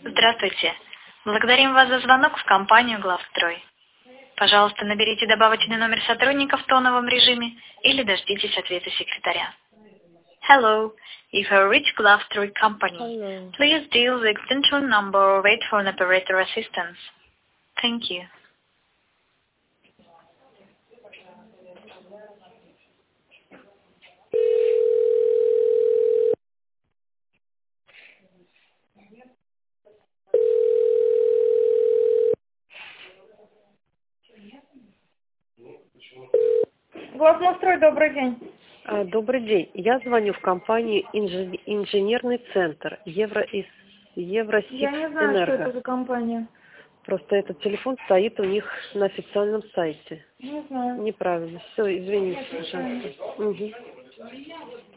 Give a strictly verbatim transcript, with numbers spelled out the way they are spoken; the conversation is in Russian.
Здравствуйте. Благодарим вас за звонок в компанию «Главстрой». Пожалуйста, наберите добавочный номер сотрудника в тоновом режиме или дождитесь ответа секретаря. Hello, you have reached Главстрой Company. Hello. Please dial the extension number or wait for an operator assistance. Thank you. Главстрой, добрый день. А, Добрый день. Я звоню в компанию «Инжи- Инженерный центр Евро из Я Евросиб не знаю, что это Энерго». за компания. Просто этот телефон стоит у них на официальном сайте. Не знаю. Неправильно. Все, извините, Нет, не знаю. пожалуйста. Мгм.